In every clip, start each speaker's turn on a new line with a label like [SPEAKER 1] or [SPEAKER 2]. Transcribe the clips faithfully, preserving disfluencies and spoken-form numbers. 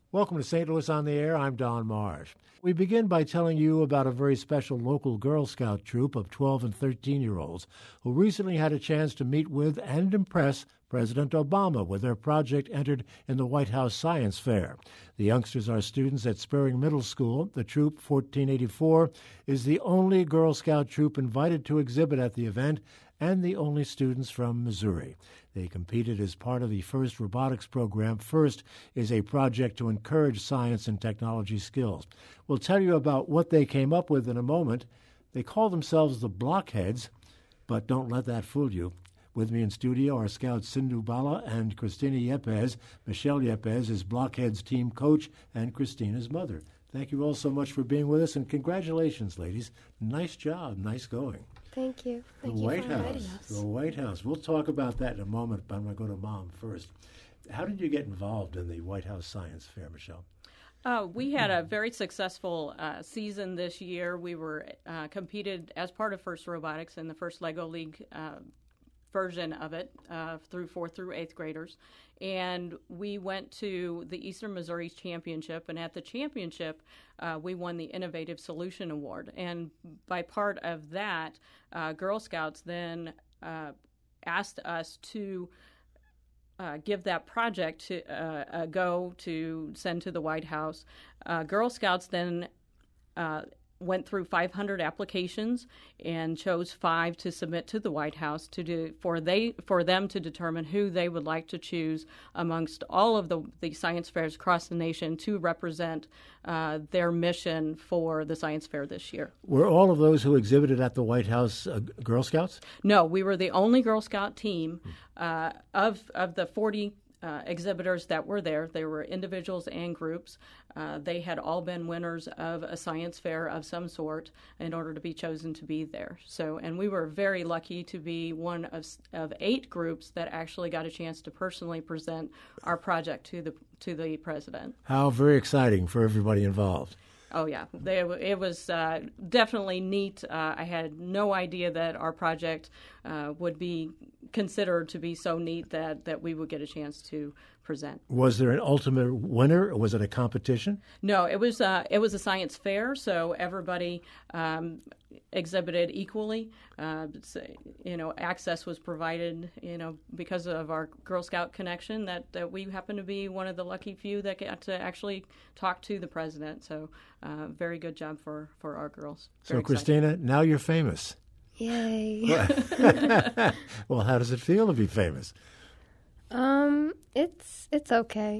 [SPEAKER 1] Welcome to Saint Louis on the Air. I'm Don Marsh. We begin by telling you about a very special local Girl Scout troop of twelve and thirteen-year-olds who recently had a chance to meet with and impress President Obama with their project entered in the White House Science Fair. The youngsters are students at Spurring Middle School. The troop, fourteen eighty-four, is the only Girl Scout troop invited to exhibit at the event and the only students from Missouri. They competed as part of the FIRST robotics program. FIRST is a project to encourage science and technology skills. We'll tell you about what they came up with in a moment. They call themselves the Blockheads, but don't let that fool you. With me in studio are Scouts Sindhu Bala and Christina Yepes. Michelle Yepes is Blockheads team coach and Christina's mother. Thank you all so much for being with us, and congratulations, ladies. Nice job. Nice going.
[SPEAKER 2] Thank you.
[SPEAKER 1] The
[SPEAKER 2] Thank
[SPEAKER 1] White
[SPEAKER 2] you for inviting
[SPEAKER 1] House.
[SPEAKER 2] us.
[SPEAKER 1] The White House. We'll talk about that in a moment, but I'm going to go to Mom first. How did you get involved in the White House Science Fair, Michelle?
[SPEAKER 3] Uh, we had a very successful uh, season this year. We were uh, competed as part of FIRST Robotics in the first LEGO League uh, version of it uh, through fourth through eighth graders. And we went to the Eastern Missouri Championship, and at the championship, uh, we won the Innovative Solution Award. And by part of that, uh, Girl Scouts then uh, asked us to uh, give that project to, uh, a go to send to the White House. Uh, Girl Scouts then uh, went through five hundred applications and chose five to submit to the White House to do for they for them to determine who they would like to choose amongst all of the, the science fairs across the nation to represent uh, their mission for the science fair this year.
[SPEAKER 1] Were all of those who exhibited at the White House uh, Girl Scouts?
[SPEAKER 3] No, we were the only Girl Scout team uh, of of the forty Uh, exhibitors that were there. They were individuals and groups. Uh, they had all been winners of a science fair of some sort in order to be chosen to be there. So, and we were very lucky to be one of of eight groups that actually got a chance to personally present our project to the to the president.
[SPEAKER 1] How very exciting for everybody involved.
[SPEAKER 3] Oh, yeah. They, it was uh, definitely neat. Uh, I had no idea that our project uh, would be considered to be so neat that, that we would get a chance to present.
[SPEAKER 1] Was there an ultimate winner, or was it a competition?
[SPEAKER 3] No, it was uh, it was a science fair, so everybody um, exhibited equally. Uh, you know, access was provided, you know, because of our Girl Scout connection, that, that we happen to be one of the lucky few that got to actually talk to the president. So uh, very good job for, for our girls. Very
[SPEAKER 1] so, Christina,
[SPEAKER 3] exciting.
[SPEAKER 1] Now you're famous.
[SPEAKER 2] Yay.
[SPEAKER 1] Well, how does it feel to be famous?
[SPEAKER 2] Um, it's it's okay.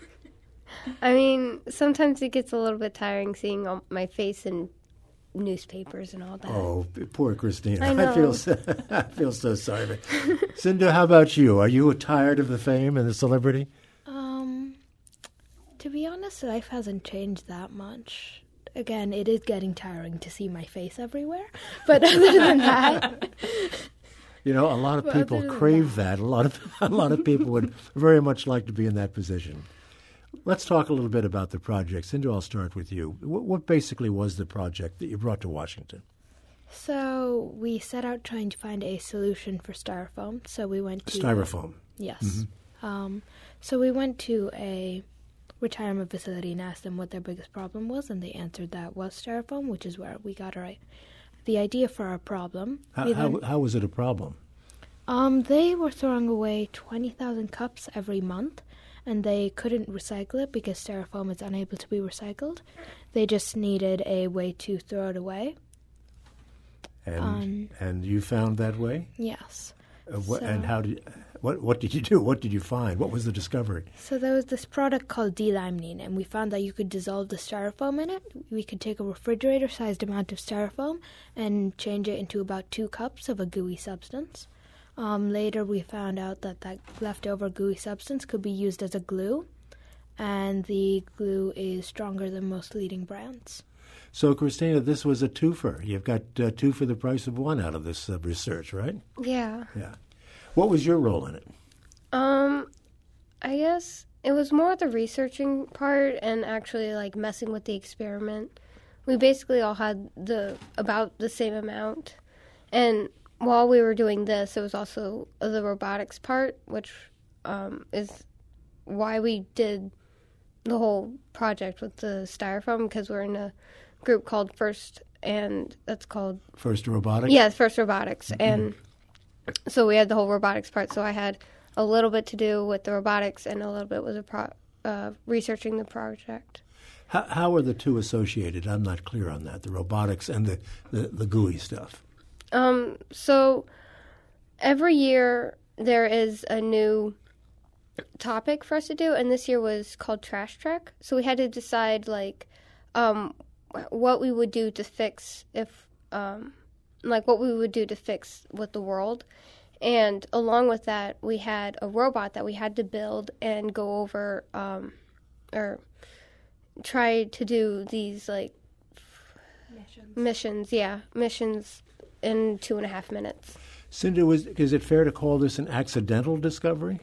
[SPEAKER 2] I mean, sometimes it gets a little bit tiring seeing all my face in newspapers and all that.
[SPEAKER 1] Oh, poor Christina.
[SPEAKER 2] I know.
[SPEAKER 1] I feel so, I feel so sorry. Cindy, how about you? Are you tired of the fame and the celebrity?
[SPEAKER 4] Um, to be honest, life hasn't changed that much. Again, it is getting tiring to see my face everywhere, but other than that...
[SPEAKER 1] You know, a lot of people crave that. A lot of a lot of people would very much like to be in that position. Let's talk a little bit about the project. Cindy, I'll start with you. What, what basically was the project that you brought to Washington?
[SPEAKER 4] So we set out trying to find a solution for styrofoam. So we went to
[SPEAKER 1] Styrofoam.
[SPEAKER 4] Yes.
[SPEAKER 1] Mm-hmm.
[SPEAKER 4] Um, so we went to a retirement facility and asked them what their biggest problem was, and they answered that was styrofoam, which is where we got our the idea for our problem.
[SPEAKER 1] How,
[SPEAKER 4] then,
[SPEAKER 1] how, how was it a problem?
[SPEAKER 4] Um, they were throwing away twenty thousand cups every month, and they couldn't recycle it because styrofoam is unable to be recycled. They just needed a way to throw it away.
[SPEAKER 1] And
[SPEAKER 4] Um,
[SPEAKER 1] and you found that way?
[SPEAKER 4] Yes.
[SPEAKER 1] Uh, what,
[SPEAKER 4] So-
[SPEAKER 1] and how did what what did you do? What did you find? What was the discovery?
[SPEAKER 4] So there was this product called D-limonene, and we found that you could dissolve the styrofoam in it. We could take a refrigerator-sized amount of styrofoam and change it into about two cups of a gooey substance. Um, later, we found out that that leftover gooey substance could be used as a glue, and the glue is stronger than most leading brands.
[SPEAKER 1] So, Christina, this was a twofer. You've got uh, two for the price of one out of this uh, research, right?
[SPEAKER 2] Yeah.
[SPEAKER 1] Yeah. What was your role in it?
[SPEAKER 2] Um, I guess it was more the researching part and actually like messing with the experiment. We basically all had the about the same amount, and while we were doing this, it was also the robotics part, which um, is why we did the whole project with the styrofoam because we're in a group called First, and that's called
[SPEAKER 1] First Robotics?
[SPEAKER 2] Yeah, First Robotics.
[SPEAKER 1] Mm-hmm.
[SPEAKER 2] And so we had the whole robotics part. So I had a little bit to do with the robotics and a little bit with the pro- uh, researching the project.
[SPEAKER 1] How, how are the two associated? I'm not clear on that, the robotics and the, the, the G U I stuff.
[SPEAKER 2] Um, so every year there is a new topic for us to do, and this year was called Trash Trek. So we had to decide, like, um, what we would do to fix if, um, like, what we would do to fix with the world. And along with that, we had a robot that we had to build and go over, um, or try to do these, like, missions. Missions, yeah, missions in two and a half minutes.
[SPEAKER 1] Cindy, was, is it fair to call this an accidental discovery?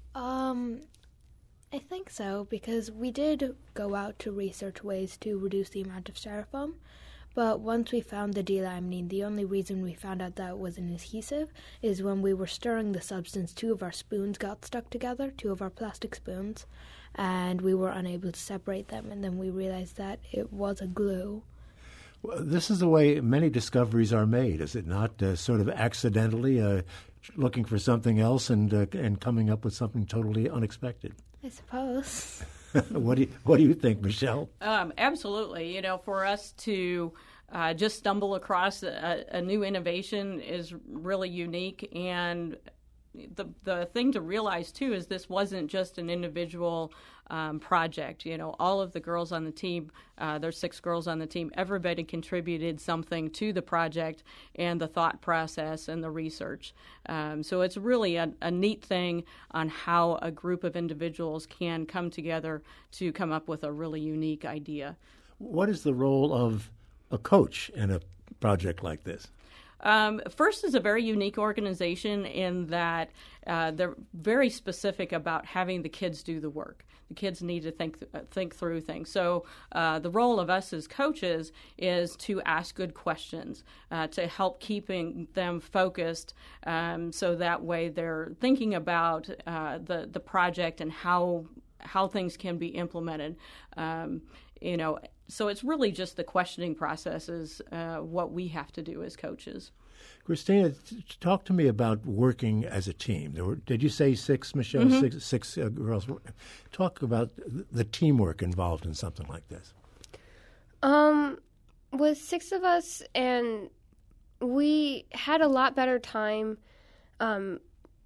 [SPEAKER 4] Um, I think so, because we did go out to research ways to reduce the amount of styrofoam, but once we found the D-limonene, the only reason we found out that it was an adhesive is when we were stirring the substance, two of our spoons got stuck together, two of our plastic spoons, and we were unable to separate them, and then we realized that it was a glue.
[SPEAKER 1] Well, this is the way many discoveries are made, is it not? Uh, sort of accidentally uh, looking for something else and uh, and coming up with something totally unexpected.
[SPEAKER 4] I suppose.
[SPEAKER 1] What do you, what do you think, Michelle?
[SPEAKER 3] Um, absolutely. You know, for us to uh, just stumble across a, a new innovation is really unique. And the the thing to realize, too, is this wasn't just an individual um, project. You know, all of the girls on the team, uh, there's six girls on the team, everybody contributed something to the project and the thought process and the research. Um, so it's really a, a neat thing on how a group of individuals can come together to come up with a really unique idea.
[SPEAKER 1] What is the role of a coach in a project like this?
[SPEAKER 3] Um, First is a very unique organization in that uh, they're very specific about having the kids do the work. The kids need to think th- think through things. So uh, the role of us as coaches is to ask good questions, uh, to help keeping them focused, um, so that way they're thinking about uh, the the project and how how things can be implemented. Um, you know. So it's really just the questioning process is uh, what we have to do as coaches.
[SPEAKER 1] Christina, t- talk to me about working as a team. There were, did you say six, Michelle?
[SPEAKER 3] Mm-hmm.
[SPEAKER 1] Six, six uh, girls. Talk about the teamwork involved in something like this.
[SPEAKER 2] Um, with six of us, and we had a lot better time. Um,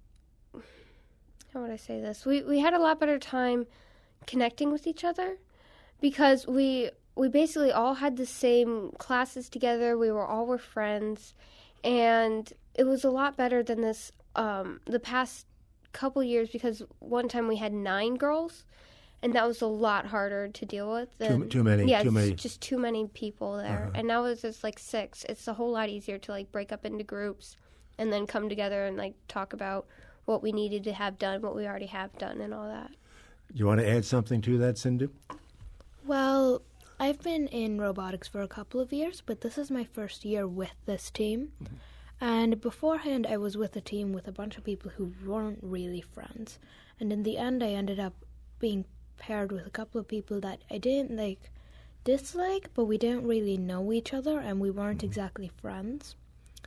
[SPEAKER 2] how would I say this? We we had a lot better time connecting with each other because we. We basically all had the same classes together. We were all were friends, and it was a lot better than this um, the past couple years because one time we had nine girls, and that was a lot harder to deal with. Than,
[SPEAKER 1] Too, too many.
[SPEAKER 2] Yeah,
[SPEAKER 1] too many.
[SPEAKER 2] just too many people there.
[SPEAKER 1] Uh-huh.
[SPEAKER 2] And now it's just like six. It's a whole lot easier to like break up into groups and then come together and like talk about what we needed to have done, what we already have done, and all that.
[SPEAKER 1] Do you want to add something to that, Cindy?
[SPEAKER 4] Well, I've been in robotics for a couple of years, but this is my first year with this team. Mm-hmm. And beforehand, I was with a team with a bunch of people who weren't really friends. And in the end, I ended up being paired with a couple of people that I didn't, like, dislike, but we didn't really know each other, and we weren't mm-hmm. exactly friends.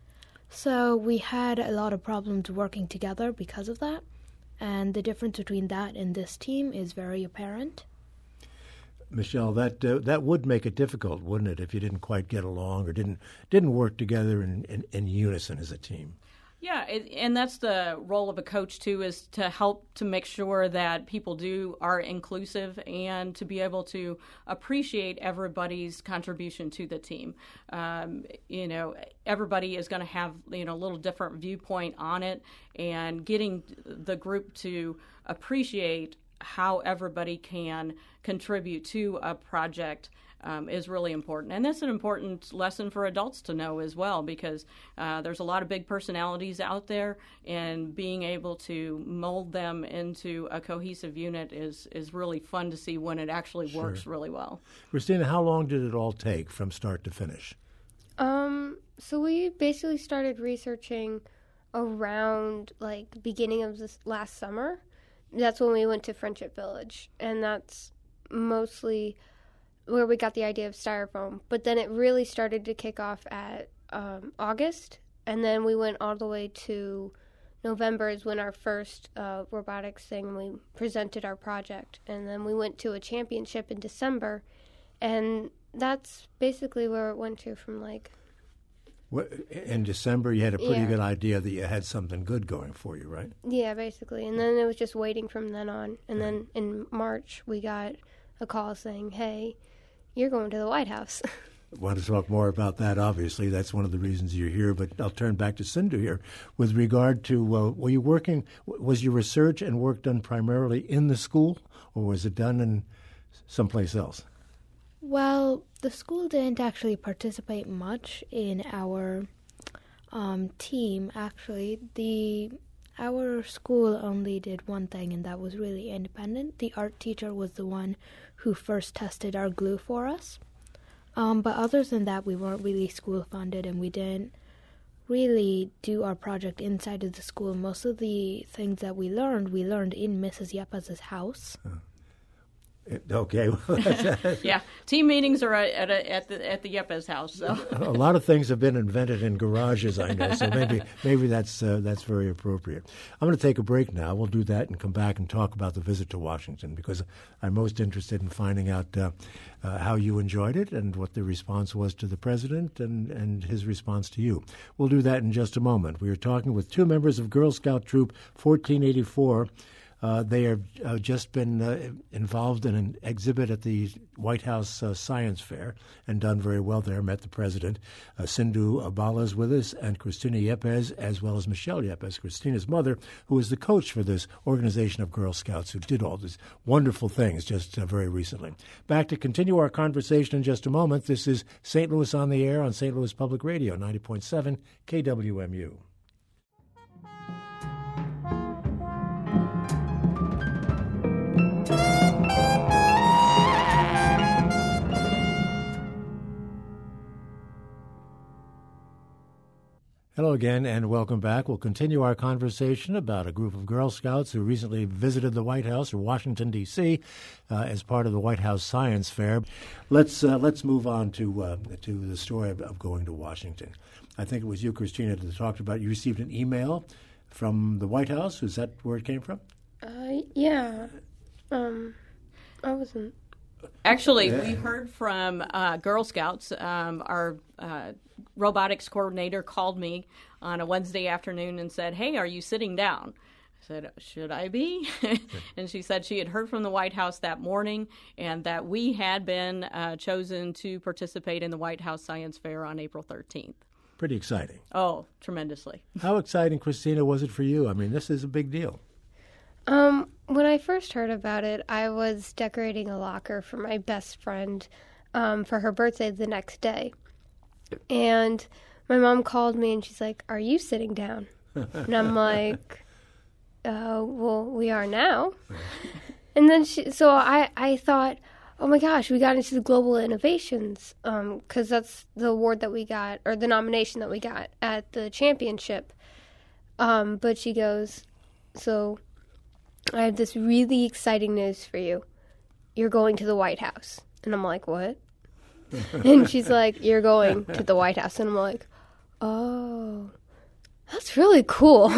[SPEAKER 4] So we had a lot of problems working together because of that. And the difference between that and this team is very apparent.
[SPEAKER 1] Michelle, that uh, that would make it difficult, wouldn't it, if you didn't quite get along or didn't didn't work together in, in, in unison as a team?
[SPEAKER 3] Yeah, it, and that's the role of a coach, too, is to help to make sure that people do are inclusive and to be able to appreciate everybody's contribution to the team. Um, you know, everybody is going to have, you know, a little different viewpoint on it, and getting the group to appreciate how everybody can contribute to a project um, is really important. And that's an important lesson for adults to know as well, because uh, there's a lot of big personalities out there, and being able to mold them into a cohesive unit is, is really fun to see when it actually
[SPEAKER 1] Sure.
[SPEAKER 3] works really well.
[SPEAKER 1] Christina, how long did it all take from start to finish?
[SPEAKER 2] Um, so we basically started researching around, like, the beginning of this last summer. That's when we went to Friendship Village, and that's mostly where we got the idea of styrofoam. But then it really started to kick off at um, August, and then we went all the way to November is when our first uh, robotics thing, we presented our project. And then we went to a championship in December, and that's basically where it went to from, like...
[SPEAKER 1] What, in December, you had a pretty
[SPEAKER 2] Yeah.
[SPEAKER 1] good idea that you had something good going for you, right?
[SPEAKER 2] Yeah, basically. And then it was just waiting from then on. And then in March, we got a call saying, hey, you're going to the White House.
[SPEAKER 1] I want to talk more about that, obviously. That's one of the reasons you're here. But I'll turn back to Sindhu here. With regard to, uh, were you working, was your research and work done primarily in the school, or was it done in someplace else?
[SPEAKER 4] Well, the school didn't actually participate much in our um, team, actually. The Our school only did one thing, and that was really independent. The art teacher was the one who first tested our glue for us. Um, but other than that, we weren't really school-funded, and we didn't really do our project inside of the school. Most of the things that we learned, we learned in Missus Yepez's house.
[SPEAKER 1] Uh. Okay.
[SPEAKER 3] Yeah, team meetings are at a, at the at the Yepez house. So
[SPEAKER 1] A lot of things have been invented in garages, I know. So maybe maybe that's uh, that's very appropriate. I'm going to take a break now. We'll do that and come back and talk about the visit to Washington, because I'm most interested in finding out uh, uh, how you enjoyed it and what the response was to the president and and his response to you. We'll do that in just a moment. We are talking with two members of Girl Scout Troop fourteen eighty-four. Uh, they have uh, just been uh, involved in an exhibit at the White House uh, Science Fair and done very well there, met the president. Uh, Sindhu Abala is with us, and Christina Yepez, as well as Michelle Yepez, Christina's mother, who is the coach for this organization of Girl Scouts who did all these wonderful things just uh, very recently. Back to continue our conversation in just a moment. This is Saint Louis on the Air on Saint Louis Public Radio, ninety point seven K W M U. Hello again, and welcome back. We'll continue our conversation about a group of Girl Scouts who recently visited the White House, or Washington, D C, uh, as part of the White House Science Fair. Let's uh, let's move on to uh, to the story of, of going to Washington. I think it was you, Christina, that talked about you received an email from the White House. Is that where it came from?
[SPEAKER 2] Uh, yeah. Um, I wasn't...
[SPEAKER 3] Actually, we heard from uh, Girl Scouts. Um, our uh, robotics coordinator called me on a Wednesday afternoon and said, hey, are you sitting down? I said, should I be? And she said she had heard from the White House that morning and that we had been uh, chosen to participate in the White House Science Fair on April thirteenth.
[SPEAKER 1] Pretty exciting.
[SPEAKER 3] Oh, tremendously.
[SPEAKER 1] How exciting, Christina, was it for you? I mean, this is a big deal.
[SPEAKER 2] Um, when I first heard about it, I was decorating a locker for my best friend um, for her birthday the next day. And my mom called me and she's like, are you sitting down? And I'm like, uh, well, we are now. And then she, so I, I thought, oh my gosh, we got into the Global Innovations, um, because that's the award that we got, or the nomination that we got at the championship. Um, but she goes, so I have this really exciting news for you. You're going to the White House. And I'm like, what? And she's like, you're going to the White House. And I'm like, oh, that's really cool.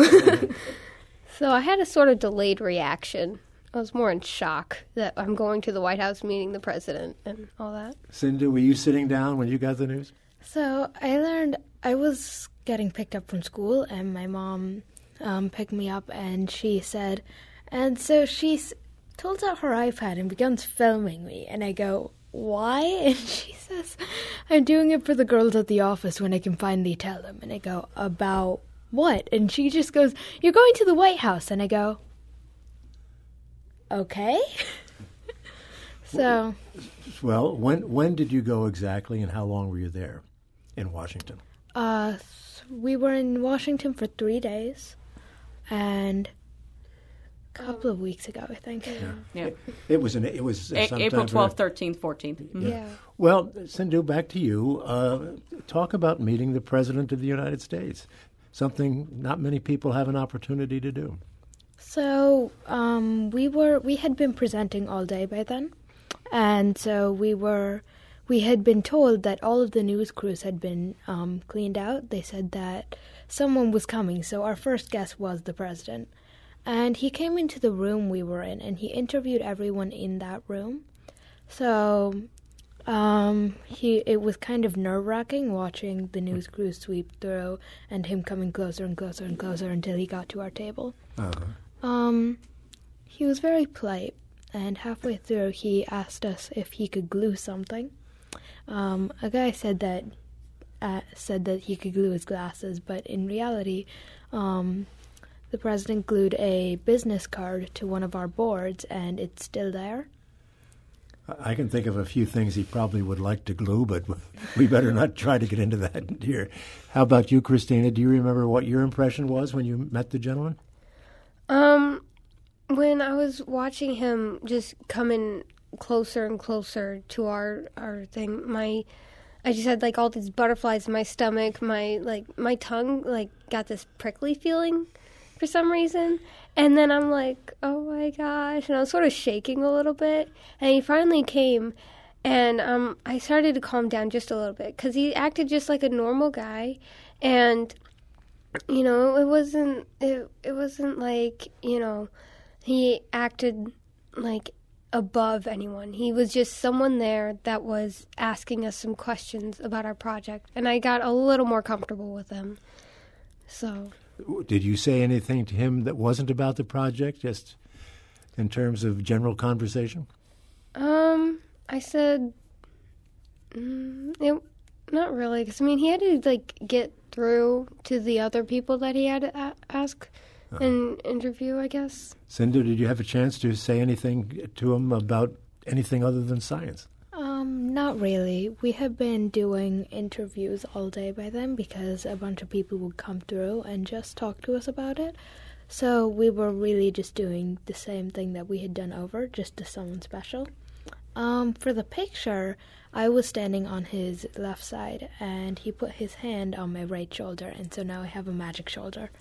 [SPEAKER 2] So I had a sort of delayed reaction. I was more in shock that I'm going to the White House meeting the president and all that.
[SPEAKER 1] Sindhu, were you sitting down when you got the news?
[SPEAKER 4] So I learned I was getting picked up from school, and my mom um, picked me up, and she said, and so she s- pulls out her iPad and begins filming me, and I go, why? And she says, I'm doing it for the girls at the office when I can finally tell them. And I go, about what? And she just goes, you're going to the White House. And I go, okay. So,
[SPEAKER 1] well, when when did you go exactly, and how long were you there in Washington?
[SPEAKER 4] Uh, we were in Washington for three days, and a couple of weeks ago, I think.
[SPEAKER 1] Yeah,
[SPEAKER 3] Yeah.
[SPEAKER 1] It, it was an it was
[SPEAKER 3] A-
[SPEAKER 1] sometime
[SPEAKER 3] April twelfth,
[SPEAKER 1] very-
[SPEAKER 3] thirteenth, fourteenth. Mhm.
[SPEAKER 2] Yeah.
[SPEAKER 1] Well, Sindhu, back to you. Uh, talk about meeting the President of the United States. Something not many people have an opportunity to do.
[SPEAKER 4] So, um, we were we had been presenting all day by then, And so we were, we had been told that all of the news crews had been um, cleaned out. They said that someone was coming, so our first guess was the president. And he came into the room we were in, and he interviewed everyone in that room. So um, he it was kind of nerve-wracking watching the news crews sweep through and him coming closer and closer and closer until he got to our table. Uh-huh. Um, he was very polite, and halfway through he asked us if he could glue something. Um, a guy said that uh, said that he could glue his glasses, but in reality, um, the president glued a business card to one of our boards, and it's still there.
[SPEAKER 1] I can think of a few things he probably would like to glue, but we better not try to get into that here. How about you, Christina? Do you remember what your impression was when you met the gentleman?
[SPEAKER 2] Um, when I was watching him just coming closer and closer to our our thing, my I just had like all these butterflies in my stomach. My like my tongue like got this prickly feeling for some reason. And then I'm like, oh my gosh. And I was sort of shaking a little bit. And he finally came, and um, I started to calm down just a little bit because he acted just like a normal guy. And, you know, it wasn't, it, it wasn't like, you know, he acted like above anyone. He was just someone there that was asking us some questions about our project. And I got a little more comfortable with him. So...
[SPEAKER 1] Did you say anything to him that wasn't about the project, just in terms of general conversation?
[SPEAKER 2] Um, I said, mm, it, not really, because I mean he had to like get through to the other people that he had to a- ask uh-huh. and interview, I guess.
[SPEAKER 1] Cindy, did you have a chance to say anything to him about anything other than science?
[SPEAKER 4] Um, not really. We have been doing interviews all day by then because a bunch of people would come through and just talk to us about it. So we were really just doing the same thing that we had done over, just to someone special. Um, for the picture, I was standing on his left side, and he put his hand on my right shoulder, and so now I have a magic shoulder.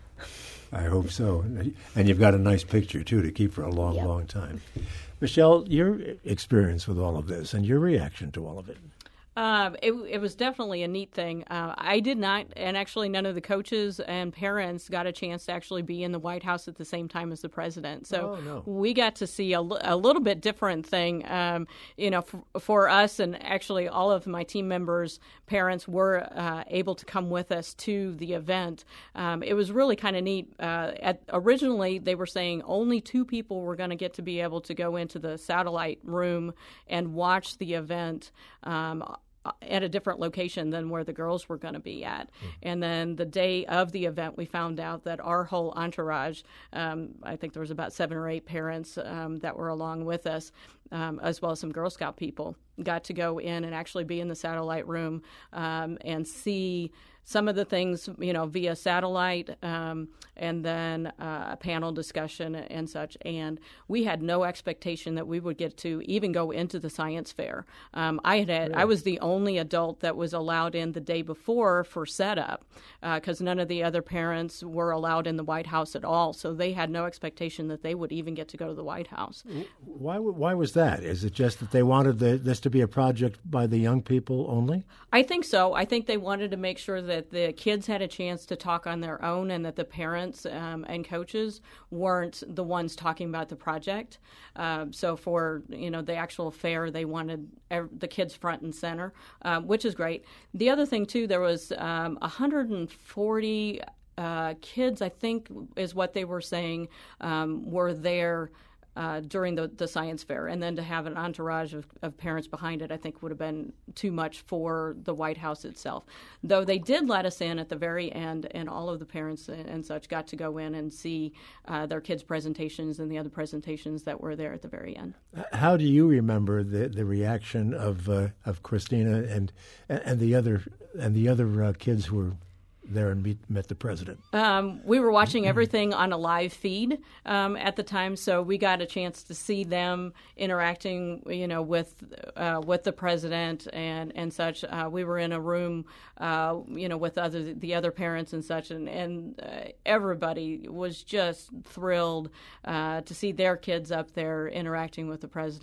[SPEAKER 1] I hope so. And you've got a nice picture, too, to keep for a long, yep. long time. Michelle, your experience with all of this and your reaction to all of it.
[SPEAKER 3] Uh, it, it was definitely a neat thing. Uh, I did not, and actually none of the coaches and parents got a chance to actually be in the White House at the same time as the president. So
[SPEAKER 1] oh, no.
[SPEAKER 3] we got to see a, a little bit different thing. Um, you know, for, for us, and actually all of my team members' parents were uh, able to come with us to the event. Um, it was really kind of neat. Uh, at, originally, they were saying only two people were going to get to be able to go into the satellite room and watch the event. Um, at a different location than where the girls were going to be at. Mm. And then the day of the event, we found out that our whole entourage, um, I think there was about seven or eight parents um, that were along with us, um, as well as some Girl Scout people, got to go in and actually be in the satellite room um, and see some of the things, you know, via satellite, um, and then uh, a panel discussion and such. And we had no expectation that we would get to even go into the science fair. Um, I had, had really? I was the only adult that was allowed in the day before for setup, because uh, none of the other parents were allowed in the White House at all. So they had no expectation that they would even get to go to the White House.
[SPEAKER 1] Why? Why was that? Is it just that they wanted the, this to be a project by the young people only?
[SPEAKER 3] I think so. I think they wanted to make sure that the kids had a chance to talk on their own, and that the parents um, and coaches weren't the ones talking about the project. Um, so for, you know, the actual fair, they wanted ev- the kids front and center, um, which is great. The other thing, too, there was um, one hundred forty uh, kids, I think is what they were saying, um, were there Uh, during the, the science fair. And then to have an entourage of, of parents behind it, I think would have been too much for the White House itself. Though they did let us in at the very end, and all of the parents and, and such got to go in and see uh, their kids' presentations and the other presentations that were there at the very end.
[SPEAKER 1] How do you remember the, the reaction of uh, of Christina and and the other and the other uh, kids who were there and meet, met the president?
[SPEAKER 3] Um, we were watching everything on a live feed um, at the time, so we got a chance to see them interacting, you know, with uh, with the president and and such. Uh, we were in a room, uh, you know, with other the other parents and such, and and uh, everybody was just thrilled uh, to see their kids up there interacting with the president.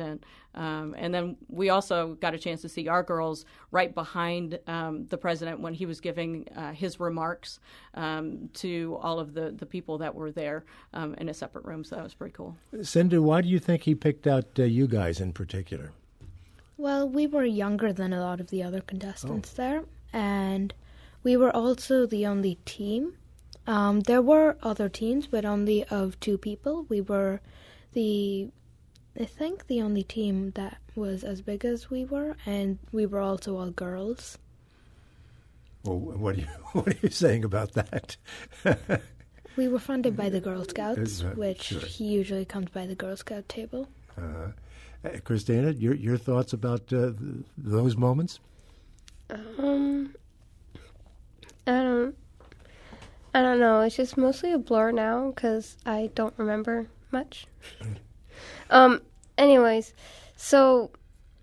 [SPEAKER 3] Um, and then we also got a chance to see our girls right behind um, the president when he was giving uh, his remarks um, to all of the, the people that were there um, in a separate room. So that was pretty cool.
[SPEAKER 1] Sindhu, why do you think he picked out uh, you guys in particular?
[SPEAKER 4] Well, we were younger than a lot of the other contestants oh. there, and we were also the only team. Um, there were other teams, but only of two people. We were the, I think, the only team that was as big as we were, and we were also all girls.
[SPEAKER 1] Well, what are you, what are you saying about that?
[SPEAKER 4] We were funded by the Girl Scouts,
[SPEAKER 1] uh,
[SPEAKER 4] which
[SPEAKER 1] sure.
[SPEAKER 4] he usually comes by the Girl Scout table.
[SPEAKER 1] Uh, Christina, your your thoughts about uh, th- those moments?
[SPEAKER 2] Um, I don't, I don't know. It's just mostly a blur now because I don't remember much. um. Anyways, so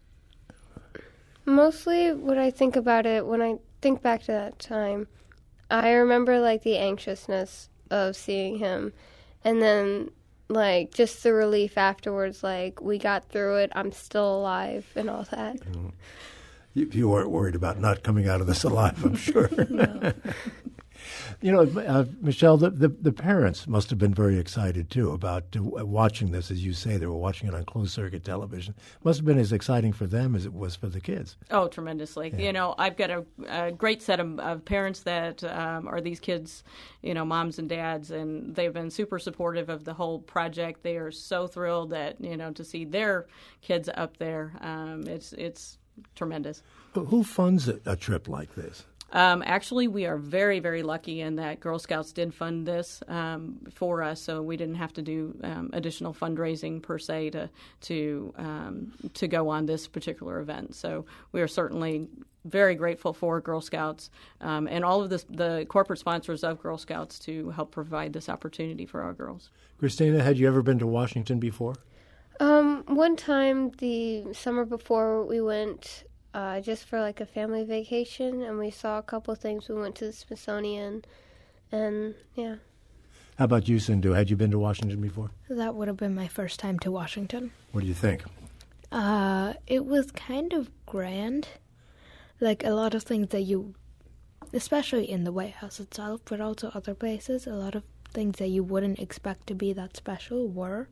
[SPEAKER 2] mostly what I think about it when I think back to that time, I remember like the anxiousness of seeing him, and then like just the relief afterwards. Like we got through it. I'm still alive and all that.
[SPEAKER 1] Mm. You, you weren't worried about not coming out of this alive, I'm sure.
[SPEAKER 2] No.
[SPEAKER 1] You know, uh, Michelle, the, the, the parents must have been very excited, too, about uh, watching this. As you say, they were watching it on closed-circuit television. It must have been as exciting for them as it was for the kids.
[SPEAKER 3] Oh, tremendously. Yeah. You know, I've got a, a great set of, of parents that um, are these kids, you know, moms and dads, and they've been super supportive of the whole project. They are so thrilled that, you know, to see their kids up there. Um, it's, it's tremendous.
[SPEAKER 1] Who funds a, a trip like this?
[SPEAKER 3] Um, actually, we are very, very lucky in that Girl Scouts did fund this um, for us, so we didn't have to do um, additional fundraising per se to to um, to go on this particular event. So we are certainly very grateful for Girl Scouts um, and all of this, the corporate sponsors of Girl Scouts to help provide this opportunity for our girls.
[SPEAKER 1] Christina, had you ever been to Washington before?
[SPEAKER 2] Um, one time the summer before we went. Uh, just for like a family vacation, and we saw a couple of things. We went to the Smithsonian, and yeah.
[SPEAKER 1] How about you, Sindhu? Had you been to Washington before?
[SPEAKER 4] That would have been my first time to Washington.
[SPEAKER 1] What do you think?
[SPEAKER 4] Uh, it was kind of grand. Like a lot of things that you, especially in the White House itself, but also other places, a lot of things that you wouldn't expect to be that special were.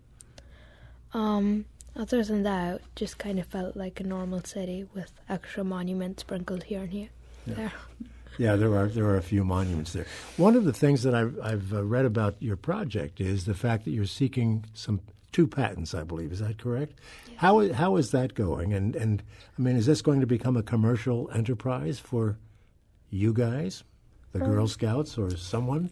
[SPEAKER 4] Um... Other than that, it just kind of felt like a normal city with extra monuments sprinkled here and here.
[SPEAKER 1] Yeah,
[SPEAKER 4] there.
[SPEAKER 1] yeah there are there are a few monuments there. One of the things that I've, I've uh, read about your project is the fact that you're seeking some two patents, I believe. Is that correct?
[SPEAKER 2] Yes.
[SPEAKER 1] How is, how is that going? And, and, I mean, is this going to become a commercial enterprise for you guys, the um, Girl Scouts, or someone?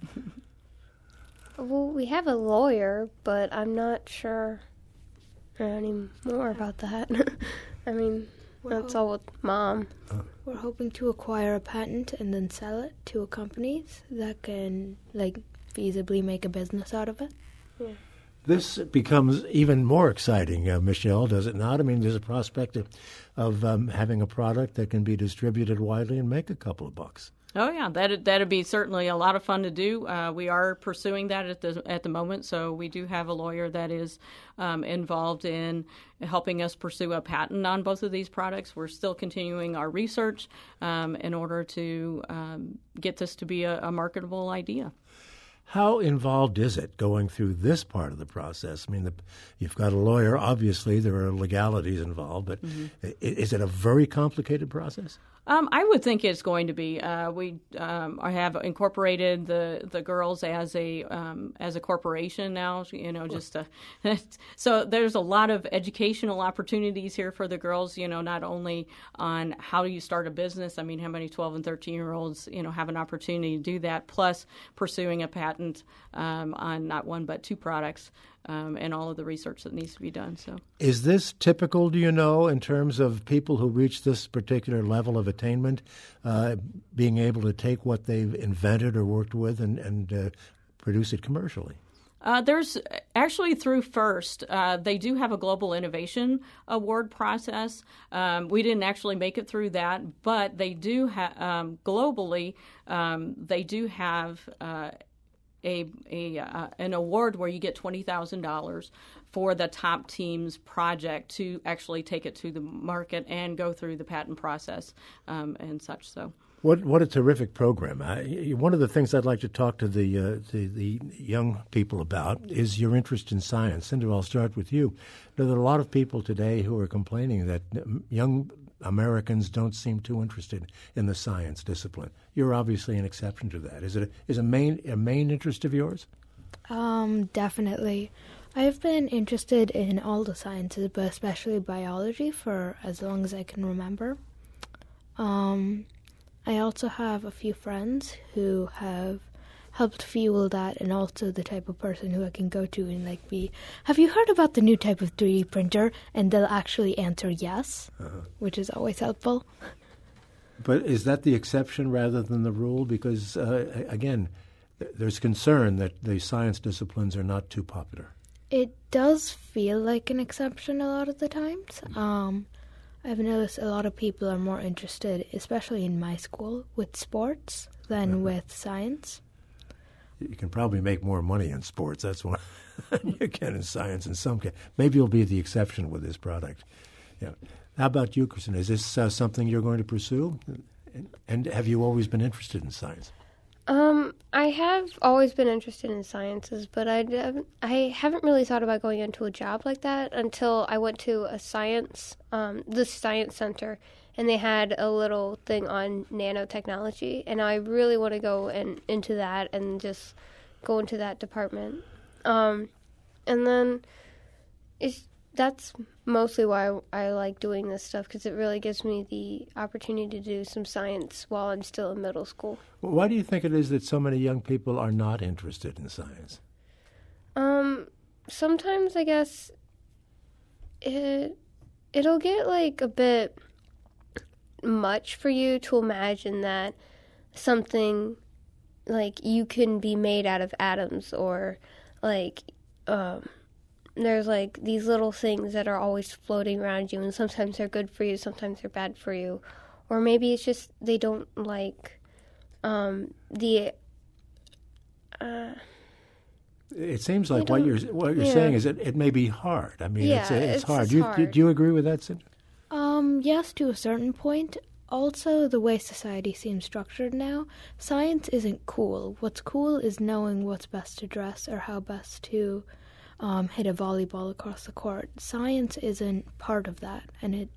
[SPEAKER 2] Well, we have a lawyer, but I'm not sure any more about that. I mean, we're that's all with Mom.
[SPEAKER 4] We're hoping to acquire a patent and then sell it to a company that can, like, feasibly make a business out of it.
[SPEAKER 2] Yeah.
[SPEAKER 1] This becomes even more exciting, uh, Michelle, does it not? I mean, there's a prospect of, of um, having a product that can be distributed widely and make a couple of bucks.
[SPEAKER 3] Oh yeah, that that'd be certainly a lot of fun to do. Uh, we are pursuing that at the at the moment, so we do have a lawyer that is um, involved in helping us pursue a patent on both of these products. We're still continuing our research um, in order to um, get this to be a, a marketable idea.
[SPEAKER 1] How involved is it going through this part of the process? I mean, the, you've got a lawyer. Obviously, there are legalities involved, but mm-hmm. is it a very complicated process?
[SPEAKER 3] Um, I would think it's going to be. Uh, we um, have incorporated the, the girls as a um, as a corporation now. You know, just to, so there's a lot of educational opportunities here for the girls. You know, not only on how do you start a business. I mean, how many twelve and thirteen year olds you know have an opportunity to do that? Plus, pursuing a patent um, on not one but two products. Um, and all of the research that needs to be done. So,
[SPEAKER 1] is this typical, do you know, in terms of people who reach this particular level of attainment, uh, being able to take what they've invented or worked with and, and uh, produce it commercially?
[SPEAKER 3] Uh, there's actually through FIRST, uh, they do have a Global Innovation Award process. Um, we didn't actually make it through that, but they do have, um, globally, um, they do have uh, a, a uh, an award where you get twenty thousand dollars for the top team's project to actually take it to the market and go through the patent process um, and such. So.
[SPEAKER 1] What what a terrific program! I, one of the things I'd like to talk to the, uh, the the young people about is your interest in science. Cindy, I'll start with you. There are a lot of people today who are complaining that young Americans don't seem too interested in the science discipline. You're obviously an exception to that. Is it a, is a main a main interest of yours?
[SPEAKER 4] Um, definitely. I've been interested in all the sciences, but especially biology for as long as I can remember. Um. I also have a few friends who have helped fuel that, and also the type of person who I can go to and like be, have you heard about the new type of three D printer? And they'll actually answer yes, uh-huh. which is always helpful.
[SPEAKER 1] But is that the exception rather than the rule? Because, uh, again, th- there's concern that the science disciplines are not too popular.
[SPEAKER 4] It does feel like an exception a lot of the times. Um I've noticed a lot of people are more interested, especially in my school, with sports than mm-hmm. with science.
[SPEAKER 1] You can probably make more money in sports. That's what you can in science in some case. Maybe you'll be the exception with this product. Yeah. How about you, Christina? Is this uh, something you're going to pursue? And, and have you always been interested in science?
[SPEAKER 2] Um, I have always been interested in sciences, but I haven't, I haven't really thought about going into a job like that until I went to a science, um, the science center, and they had a little thing on nanotechnology, and I really want to go and into that and just go into that department. Um, and then it's that's mostly why I, I like doing this stuff, because it really gives me the opportunity to do some science while I'm still in middle school.
[SPEAKER 1] Well, why do you think it is that so many young people are not interested in science?
[SPEAKER 2] Um, sometimes I guess it it'll get like a bit much for you to imagine that something like you can be made out of atoms, or like um there's like these little things that are always floating around you, and sometimes they're good for you, sometimes they're bad for you. Or maybe it's just they don't like um, the... Uh,
[SPEAKER 1] it seems like what you're what you're
[SPEAKER 2] yeah.
[SPEAKER 1] saying is it, it may be hard. I mean,
[SPEAKER 2] yeah,
[SPEAKER 1] it's, it's,
[SPEAKER 2] it's
[SPEAKER 1] hard.
[SPEAKER 2] It's
[SPEAKER 1] do, you,
[SPEAKER 2] hard.
[SPEAKER 1] Do, do you agree with that, Cindy?
[SPEAKER 4] Um, yes, to a certain point. Also, the way society seems structured now, science isn't cool. What's cool is knowing what's best to dress or how best to... Um, hit a volleyball across the court. Science isn't part of that, and it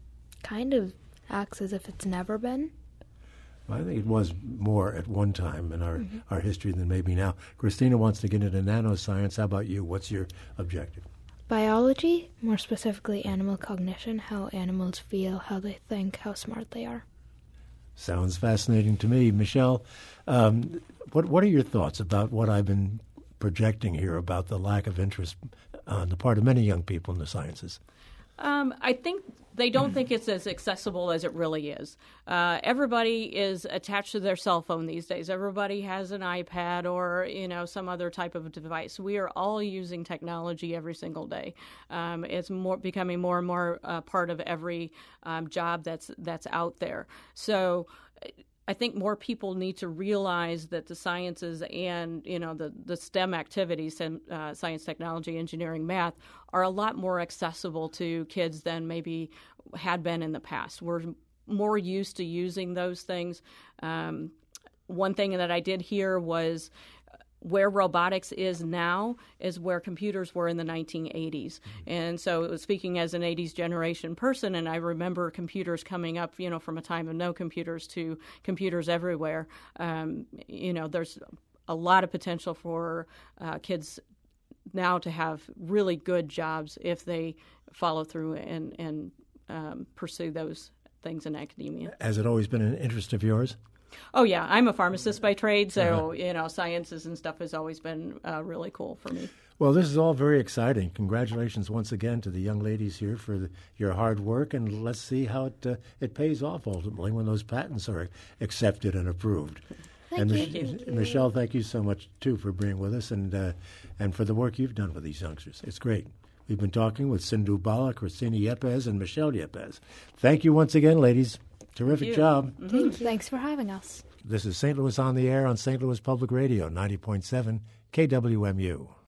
[SPEAKER 4] kind of acts as if it's never been.
[SPEAKER 1] Well, I think it was more at one time in our,
[SPEAKER 4] mm-hmm.
[SPEAKER 1] our history than maybe now. Christina wants to get into nanoscience. How about you? What's your objective?
[SPEAKER 4] Biology, more specifically animal cognition, how animals feel, how they think, how smart they are.
[SPEAKER 1] Sounds fascinating to me. Michelle, um, what what are your thoughts about what I've been projecting here about the lack of interest on the part of many young people in the sciences?
[SPEAKER 3] Um, I think they don't think it's as accessible as it really is. Uh, everybody is attached to their cell phone these days. Everybody has an iPad or, you know, some other type of device. We are all using technology every single day. Um, it's more becoming more and more uh, part of every um, job that's that's out there. So I think more people need to realize that the sciences and, you know, the, the STEM activities, uh, science, technology, engineering, math, are a lot more accessible to kids than maybe had been in the past. We're more used to using those things. Um, one thing that I did hear was where robotics is now is where computers were in the nineteen eighties. And so it was speaking as an eighties generation person, and I remember computers coming up, you know, from a time of no computers to computers everywhere. Um, you know, there's a lot of potential for uh, kids now to have really good jobs if they follow through and, and um, pursue those things in academia.
[SPEAKER 1] Has it always been an interest of yours?
[SPEAKER 3] Oh, yeah. I'm a pharmacist by trade, so, uh-huh. you know, sciences and stuff has always been uh, really cool for me.
[SPEAKER 1] Well, this is all very exciting. Congratulations once again to the young ladies here for the, your hard work, and let's see how it uh, it pays off ultimately when those patents are accepted and approved.
[SPEAKER 4] Thank
[SPEAKER 1] and
[SPEAKER 4] you.
[SPEAKER 1] Mich-
[SPEAKER 4] Thank you.
[SPEAKER 1] Michelle, thank you so much, too, for being with us and uh, and for the work you've done with these youngsters. It's great. We've been talking with Sindhu Bala, Christina Yepes, and Michelle Yepes. Thank you once again, ladies. Terrific job.
[SPEAKER 4] Mm-hmm. Thank you. Thanks for having us.
[SPEAKER 1] This is Saint Louis on the Air on Saint Louis Public Radio, ninety point seven K W M U.